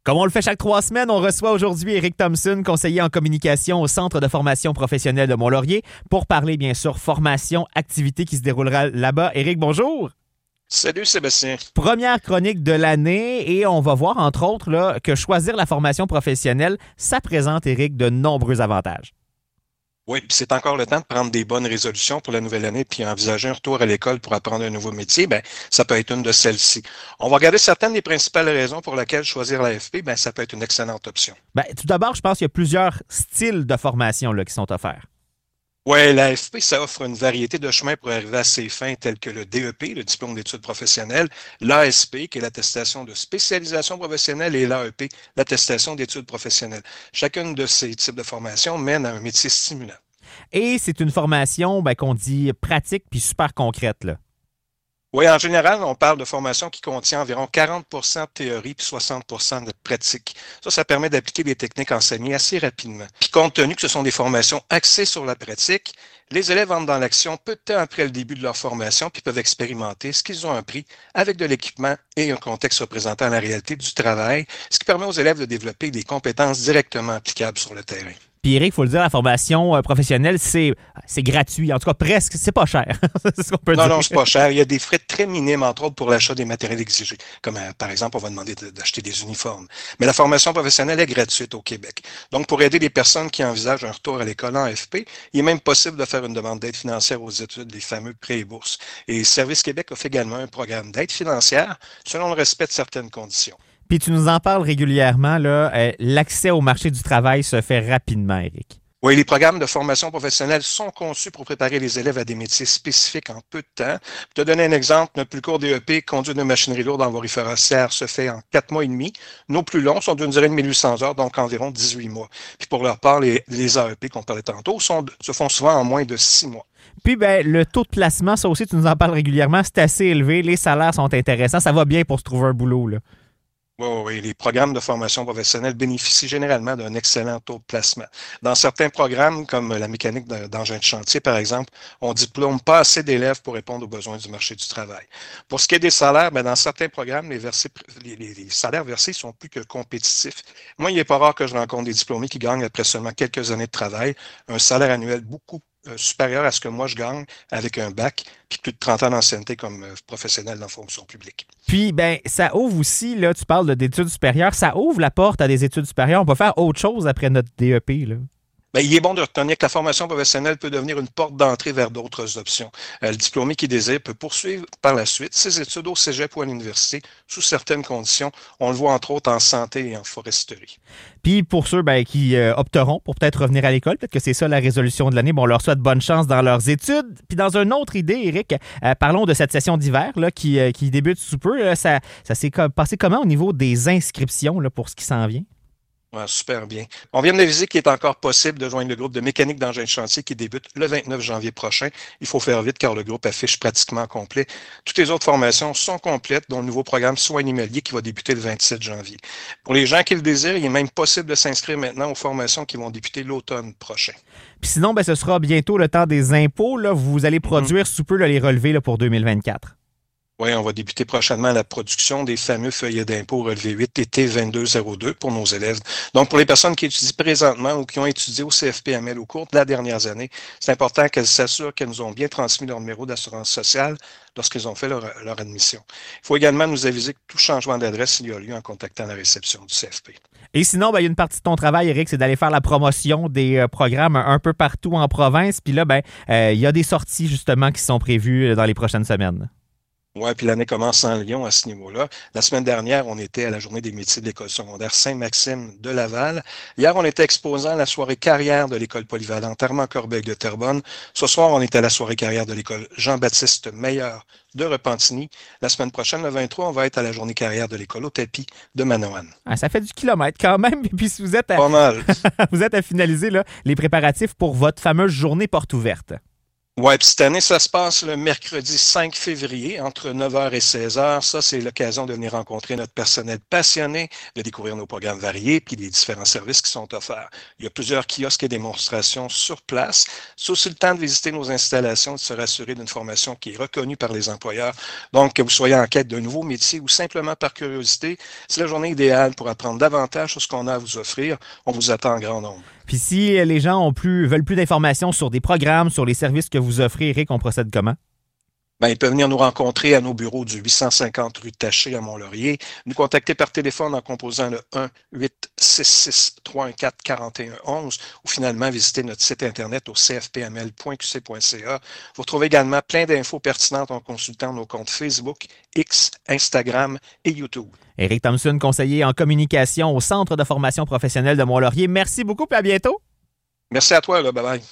Comme on le fait chaque 3 semaines, on reçoit aujourd'hui Éric Thompson, conseiller en communication au Centre de formation professionnelle de Mont-Laurier, pour parler bien sûr formation, activité qui se déroulera là-bas. Éric, bonjour. Salut Sébastien. Première chronique de l'année et on va voir entre autres là, que choisir la formation professionnelle, ça présente, Éric, de nombreux avantages. Oui, puis c'est encore le temps de prendre des bonnes résolutions pour la nouvelle année puis envisager un retour à l'école pour apprendre un nouveau métier. Ben, ça peut être une de celles-ci. On va regarder certaines des principales raisons pour lesquelles choisir l'AFP. Ben, ça peut être une excellente option. Ben, tout d'abord, je pense qu'il y a plusieurs styles de formation là, qui sont offerts. Oui, l'AFP, ça offre une variété de chemins pour arriver à ses fins, tels que le DEP, le diplôme d'études professionnelles, l'ASP, qui est l'attestation de spécialisation professionnelle, et l'AEP, l'attestation d'études professionnelles. Chacune de ces types de formations mène à un métier stimulant. Et c'est une formation qu'on dit pratique puis super concrète, là. Oui, en général, on parle de formation qui contient environ 40 de théorie puis 60 de pratique. Ça permet d'appliquer des techniques enseignées assez rapidement. Puis compte tenu que ce sont des formations axées sur la pratique, les élèves entrent dans l'action peu de temps après le début de leur formation puis peuvent expérimenter ce qu'ils ont appris avec de l'équipement et un contexte représentant la réalité du travail, ce qui permet aux élèves de développer des compétences directement applicables sur le terrain. Puis Éric, il faut le dire, la formation professionnelle, c'est gratuit. En tout cas, presque. C'est pas cher. C'est ce qu'on peut dire. Non, c'est pas cher. Il y a des frais très minimes, entre autres, pour l'achat des matériels exigés. Comme, par exemple, on va demander d'acheter des uniformes. Mais la formation professionnelle est gratuite au Québec. Donc, pour aider les personnes qui envisagent un retour à l'école en AFP, il est même possible de faire une demande d'aide financière aux études, les fameux prêts et bourses. Et Service Québec offre également un programme d'aide financière selon le respect de certaines conditions. Puis tu nous en parles régulièrement, là, l'accès au marché du travail se fait rapidement, Éric. Oui, les programmes de formation professionnelle sont conçus pour préparer les élèves à des métiers spécifiques en peu de temps. Pour te donner un exemple, notre plus court DEP, conduite de machinerie lourde en voirie forestière, se fait en 4 mois et demi. Nos plus longs sont d'une durée de 1800 heures, donc environ 18 mois. Puis pour leur part, les AEP qu'on parlait tantôt se font souvent en moins de 6 mois. Puis le taux de placement, ça aussi, tu nous en parles régulièrement, c'est assez élevé. Les salaires sont intéressants. Ça va bien pour se trouver un boulot, là. Oui, les programmes de formation professionnelle bénéficient généralement d'un excellent taux de placement. Dans certains programmes, comme la mécanique d'engin de chantier, par exemple, on ne diplôme pas assez d'élèves pour répondre aux besoins du marché du travail. Pour ce qui est des salaires, dans certains programmes, les salaires versés sont plus que compétitifs. Moi, il n'est pas rare que je rencontre des diplômés qui gagnent, après seulement quelques années de travail, un salaire annuel beaucoup supérieur à ce que moi je gagne avec un bac puis plus de 30 ans d'ancienneté comme professionnel dans la fonction publique. Puis, ça ouvre aussi, là, tu parles d'études supérieures, ça ouvre la porte à des études supérieures. On peut faire autre chose après notre DEP, là. Il est bon de retenir que la formation professionnelle peut devenir une porte d'entrée vers d'autres options. Le diplômé qui désire peut poursuivre par la suite ses études au cégep ou à l'université sous certaines conditions. On le voit entre autres en santé et en foresterie. Puis pour ceux qui opteront pour peut-être revenir à l'école, peut-être que c'est ça la résolution de l'année, on leur souhaite bonne chance dans leurs études. Puis dans une autre idée, Éric, parlons de cette session d'hiver là, qui débute sous peu. Ça s'est passé comment au niveau des inscriptions là, pour ce qui s'en vient? Ouais, super bien. On vient de réviser qu'il est encore possible de joindre le groupe de mécanique d'engin de chantier qui débute le 29 janvier prochain. Il faut faire vite car le groupe affiche pratiquement complet. Toutes les autres formations sont complètes, dont le nouveau programme soins animaliers qui va débuter le 27 janvier. Pour les gens qui le désirent, il est même possible de s'inscrire maintenant aux formations qui vont débuter l'automne prochain. Puis sinon, ce sera bientôt le temps des impôts. Là. Vous allez produire sous peu là, les relevés là, pour 2024. Oui, on va débuter prochainement la production des fameux feuillets d'impôt relevé 8 et T2202 pour nos élèves. Donc, pour les personnes qui étudient présentement ou qui ont étudié au CFPML au cours de la dernière année, c'est important qu'elles s'assurent qu'elles nous ont bien transmis leur numéro d'assurance sociale lorsqu'ils ont fait leur admission. Il faut également nous aviser que tout changement d'adresse, il y a lieu en contactant la réception du CFP. Et sinon, il y a une partie de ton travail, Éric, c'est d'aller faire la promotion des programmes un peu partout en province. Puis là, il y a des sorties justement qui sont prévues dans les prochaines semaines. Oui, puis l'année commence en Lyon à ce niveau-là. La semaine dernière, on était à la journée des métiers de l'école secondaire Saint-Maxime de Laval. Hier, on était exposant à la soirée carrière de l'école polyvalente Armand-Corbeil de Terrebonne. Ce soir, on était à la soirée carrière de l'école Jean-Baptiste Meilleur de Repentigny. La semaine prochaine, le 23, on va être à la journée carrière de l'école au tapis de Manoane. Ah, ça fait du kilomètre quand même. Et puis, si vous êtes Pas mal. vous êtes à finaliser là, les préparatifs pour votre fameuse journée porte ouverte. Ouais, puis cette année, ça se passe le mercredi 5 février entre 9h et 16h. Ça, c'est l'occasion de venir rencontrer notre personnel passionné, de découvrir nos programmes variés puis les différents services qui sont offerts. Il y a plusieurs kiosques et démonstrations sur place. C'est aussi le temps de visiter nos installations, de se rassurer d'une formation qui est reconnue par les employeurs. Donc, que vous soyez en quête d'un nouveau métier ou simplement par curiosité, c'est la journée idéale pour apprendre davantage sur ce qu'on a à vous offrir. On vous attend en grand nombre. Puis si les gens veulent plus d'informations sur des programmes, sur les services que vous offrez, Eric, on procède comment? Ben, ils peuvent venir nous rencontrer à nos bureaux du 850 rue Taché à Mont-Laurier, nous contacter par téléphone en composant le 1-866-314-4111 ou finalement visiter notre site internet au cfpml.qc.ca. Vous retrouvez également plein d'infos pertinentes en consultant nos comptes Facebook, X, Instagram et YouTube. Eric Thompson, conseiller en communication au Centre de formation professionnelle de Mont-Laurier. Merci beaucoup et à bientôt. Merci à toi, là. Bye bye.